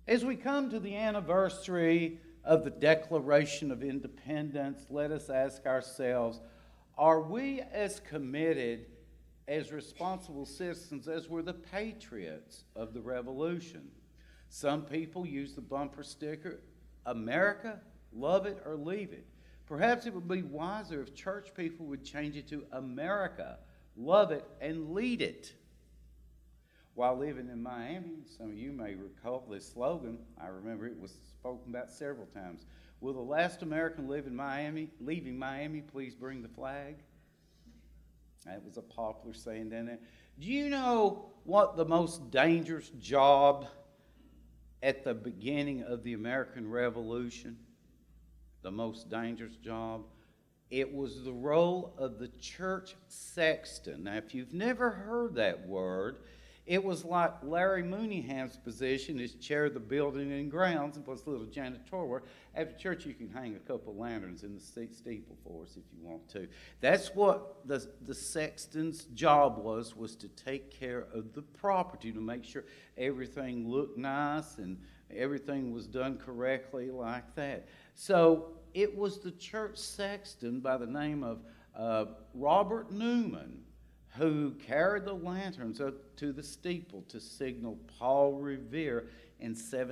As we come to the anniversary of the Declaration of Independence, let us ask ourselves, are we as committed as responsible citizens as were the patriots of the Revolution? Some people use the bumper sticker, America, love it or leave it. Perhaps it would be wiser if church people would change it to America, love it and lead it. While living in Miami, some of you may recall this slogan. I remember it was spoken about several times. Will the last American leaving Miami, please bring the flag? That was a popular saying down there. Do you know what the most dangerous job at the beginning of the American Revolution? The most dangerous job? It was the role of the church sexton. Now, if you've never heard that word, it was like Larry Mooneyham's position as chair of the building and grounds and plus a little janitorial work. After church, you can hang a couple of lanterns in the steeple for us if you want to. That's what the sexton's job was to take care of the property, to make sure everything looked nice and everything was done correctly like that. So it was the church sexton by the name of Robert Newman who carried the lanterns up to the steeple to signal Paul Revere in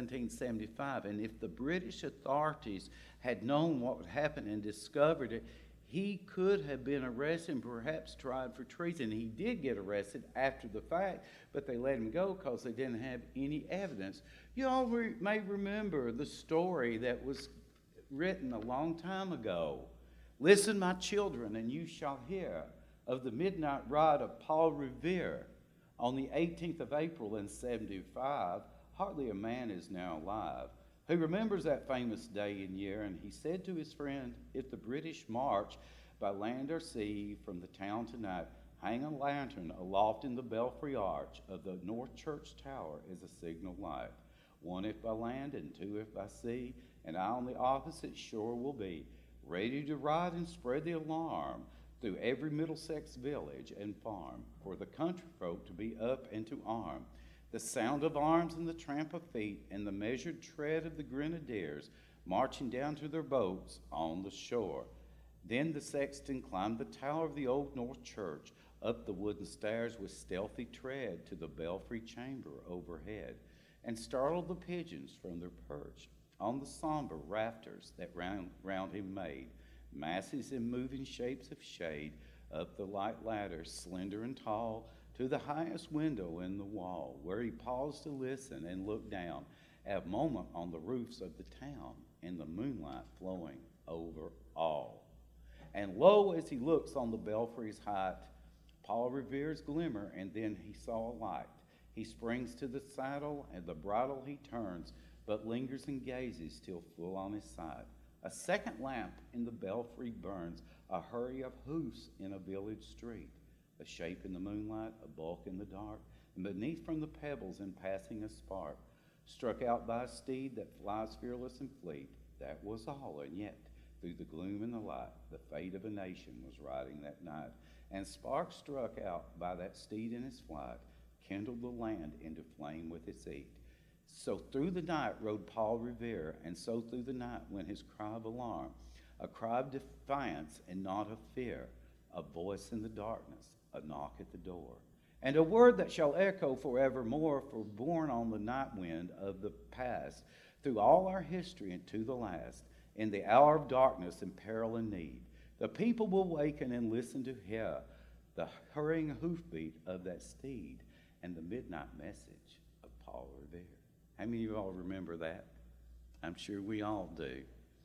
1775. And if the British authorities had known what would happen and discovered it, he could have been arrested and perhaps tried for treason. He did get arrested after the fact, but they let him go because they didn't have any evidence. You all may remember the story that was written a long time ago. Listen, my children, and you shall hear of the midnight ride of Paul Revere on the 18th of April in 75. Hardly a man is now alive who remembers that famous day and year. And he said to his friend, if the British march by land or sea from the town tonight, hang a lantern aloft in the belfry arch of the North Church Tower as a signal light. One if by land and two if by sea, and I on the opposite shore will be, ready to ride and spread the alarm through every Middlesex village and farm, for the country folk to be up and to arm. The sound of arms and the tramp of feet and the measured tread of the grenadiers marching down to their boats on the shore. Then the sexton climbed the tower of the old North Church, up the wooden stairs with stealthy tread to the belfry chamber overhead, and startled the pigeons from their perch on the somber rafters that round him made masses and moving shapes of shade, up the light ladder, slender and tall, to the highest window in the wall, where he paused to listen and look down at a moment on the roofs of the town, and the moonlight flowing over all. And lo, as he looks on the belfry's height, Paul Revere's glimmer, and then he saw a light. He springs to the saddle, and the bridle he turns, but lingers and gazes till full on his sight. A second lamp in the belfry burns, a hurry of hoofs in a village street, a shape in the moonlight, a bulk in the dark, and beneath from the pebbles in passing a spark, struck out by a steed that flies fearless and fleet. That was all, and yet, through the gloom and the light, the fate of a nation was riding that night, and sparks struck out by that steed in his flight, kindled the land into flame with its heat. So through the night rode Paul Revere, and so through the night went his cry of alarm, a cry of defiance and not of fear, a voice in the darkness, a knock at the door, and a word that shall echo forevermore, for borne on the night wind of the past, through all our history and to the last, in the hour of darkness and peril and need, the people will waken and listen to hear the hurrying hoofbeat of that steed and the midnight message of Paul Revere. How many of you all remember that? I'm sure we all do.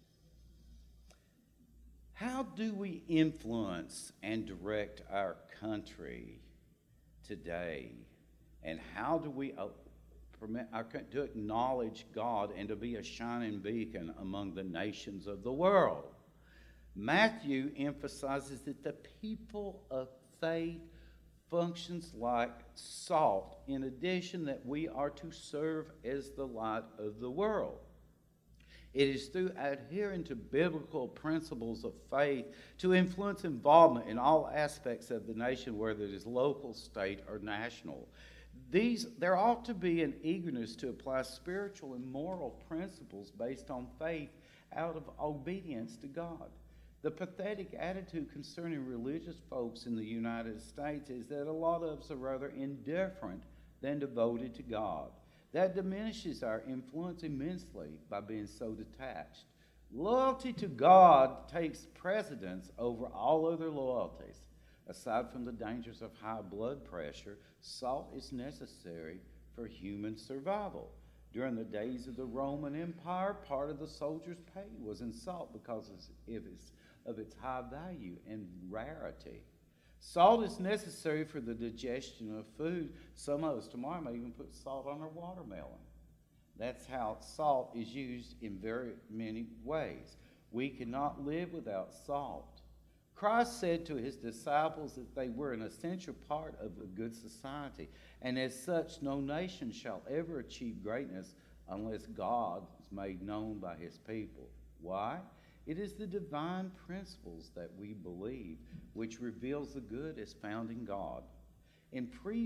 How do we influence and direct our country today? And how do we permit our country to acknowledge God and to be a shining beacon among the nations of the world? Matthew emphasizes that the people of faith functions like salt, in addition that we are to serve as the light of the world. It is through adhering to biblical principles of faith to influence involvement in all aspects of the nation, whether it is local, state, or national. There ought to be an eagerness to apply spiritual and moral principles based on faith out of obedience to God. The pathetic attitude concerning religious folks in the United States is that a lot of us are rather indifferent than devoted to God. That diminishes our influence immensely by being so detached. Loyalty to God takes precedence over all other loyalties. Aside from the dangers of high blood pressure, salt is necessary for human survival. During the days of the Roman Empire, part of the soldier's pay was in salt because of its high value and rarity. Salt is necessary for the digestion of food. Some of us tomorrow may even put salt on our watermelon. That's how salt is used in very many ways. We cannot live without salt. Christ said to his disciples that they were an essential part of a good society, and as such, no nation shall ever achieve greatness unless God is made known by his people. Why? It is the divine principles that we believe which reveals the good as found in God. In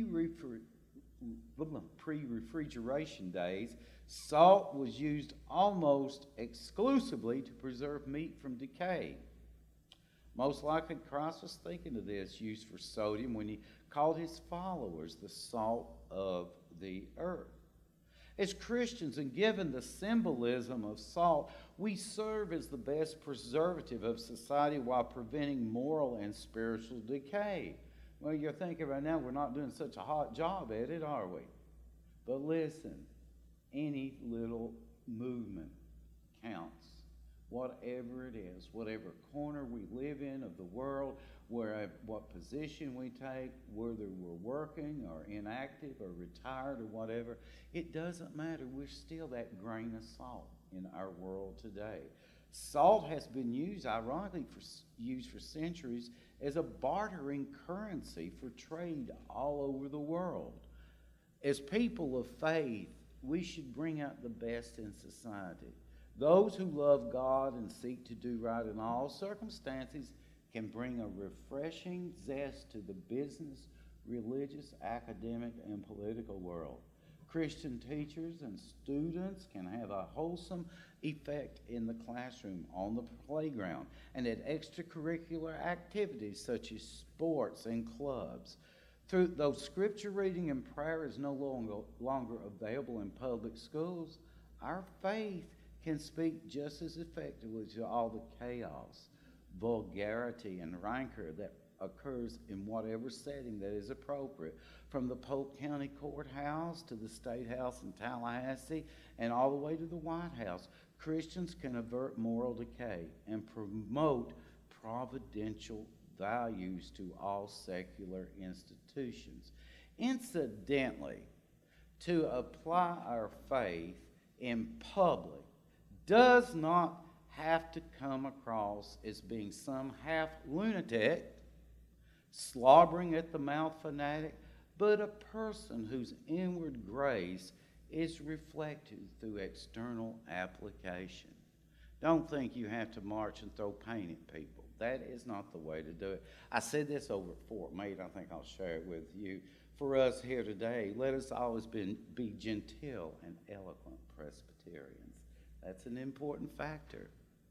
pre-refrigeration days, salt was used almost exclusively to preserve meat from decay. Most likely Christ was thinking of this use for sodium when he called his followers the salt of the earth. As Christians, and given the symbolism of salt, we serve as the best preservative of society while preventing moral and spiritual decay. Well, you're thinking right now, we're not doing such a hot job at it, are we? But listen, any little movement counts. Whatever it is, whatever corner we live in of the world, what position we take, whether we're working or inactive or retired or whatever, it doesn't matter. We're still that grain of salt in our world today. Salt has been used, ironically, for centuries as a bartering currency for trade all over the world. As people of faith, we should bring out the best in society. Those who love God and seek to do right in all circumstances can bring a refreshing zest to the business, religious, academic, and political world. Christian teachers and students can have a wholesome effect in the classroom, on the playground, and at extracurricular activities such as sports and clubs. Though scripture reading and prayer is no longer available in public schools, our faith can speak just as effectively to all the chaos, vulgarity, and rancor that occurs in whatever setting that is appropriate, from the Polk County Courthouse to the State House in Tallahassee and all the way to the White House. Christians can avert moral decay and promote providential values to all secular institutions. Incidentally, to apply our faith in public does not have to come across as being some half lunatic, slobbering at the mouth fanatic, but a person whose inward grace is reflected through external application. Don't think you have to march and throw paint at people. That is not the way to do it. I said this over at Fort Meade. I think I'll share it with you. For us here today, let us always be genteel and eloquent Presbyterians. That's an important factor.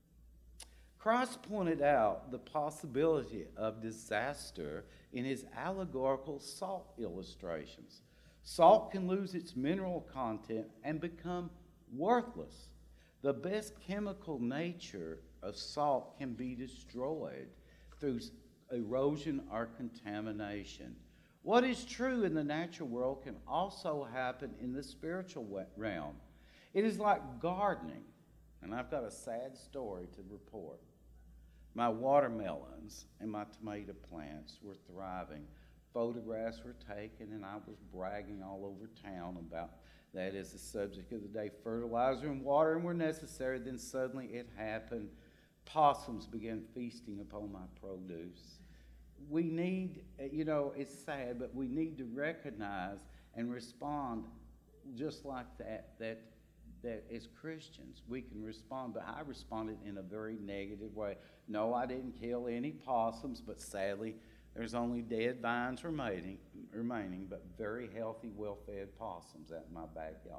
Christ pointed out the possibility of disaster in his allegorical salt illustrations. Salt can lose its mineral content and become worthless. The best chemical nature of salt can be destroyed through erosion or contamination. What is true in the natural world can also happen in the spiritual realm. It is like gardening, and I've got a sad story to report. My watermelons and my tomato plants were thriving. Photographs were taken, and I was bragging all over town about that as the subject of the day. Fertilizer and watering were necessary. Then suddenly it happened. Possums began feasting upon my produce. We need, it's sad, but we need to recognize and respond just like that as Christians, we can respond. But I responded in a very negative way. No, I didn't kill any possums, but sadly, There's only dead vines remaining, but very healthy, well-fed possums out in my backyard.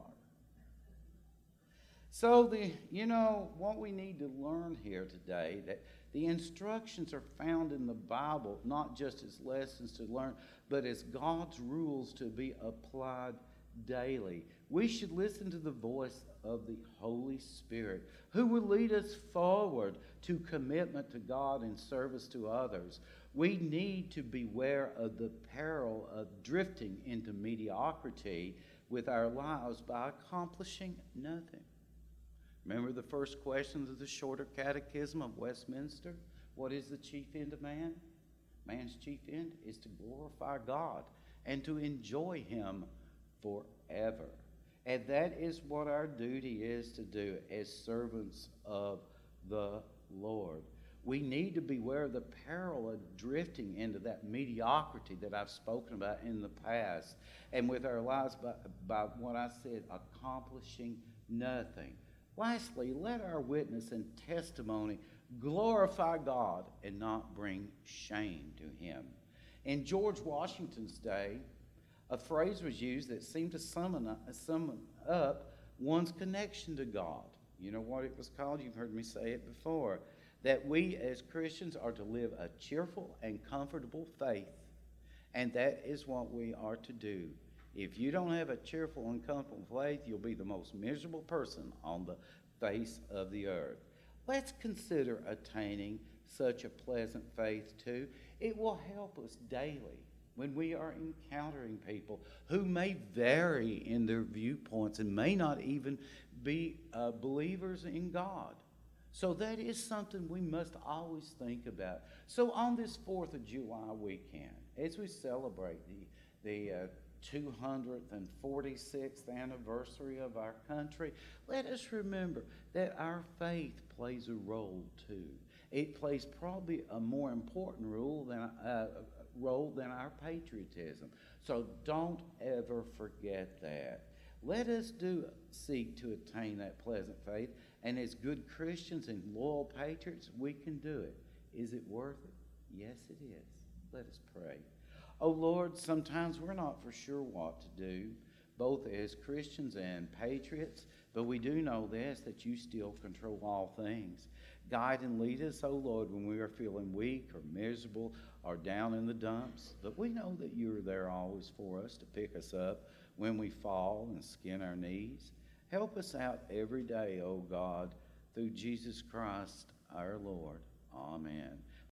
So what we need to learn here today, that the instructions are found in the Bible, not just as lessons to learn, but as God's rules to be applied daily. We should listen to the voice of the Holy Spirit, who will lead us forward to commitment to God and service to others. We need to beware of the peril of drifting into mediocrity with our lives by accomplishing nothing. Remember the first questions of the Shorter Catechism of Westminster? What is the chief end of man? Man's chief end is to glorify God and to enjoy Him forever. And that is what our duty is to do as servants of the Lord. We need to beware of the peril of drifting into that mediocrity that I've spoken about in the past, and with our lives by what I said, accomplishing nothing. Lastly, let our witness and testimony glorify God and not bring shame to Him. In George Washington's day, a phrase was used that seemed to sum up one's connection to God. You know what it was called? You've heard me say it before. That we as Christians are to live a cheerful and comfortable faith. And that is what we are to do. If you don't have a cheerful and comfortable faith, you'll be the most miserable person on the face of the earth. Let's consider attaining such a pleasant faith too. It will help us daily when we are encountering people who may vary in their viewpoints and may not even be believers in God. So that is something we must always think about. So on this 4th of July weekend, as we celebrate the 246th anniversary of our country, let us remember that our faith plays a role too. It plays probably a more important role than our patriotism. So don't ever forget that. Let us seek to attain that pleasant faith, and as good Christians and loyal patriots, we can do it. Is it worth it? Yes, it is. Let us pray. Oh Lord, sometimes we're not for sure what to do, both as Christians and patriots, but we do know this, that you still control all things. Guide and lead us, oh Lord, when we are feeling weak or miserable or down in the dumps. But we know that you are there always for us to pick us up when we fall and skin our knees. Help us out every day, oh God, through Jesus Christ our Lord. Amen.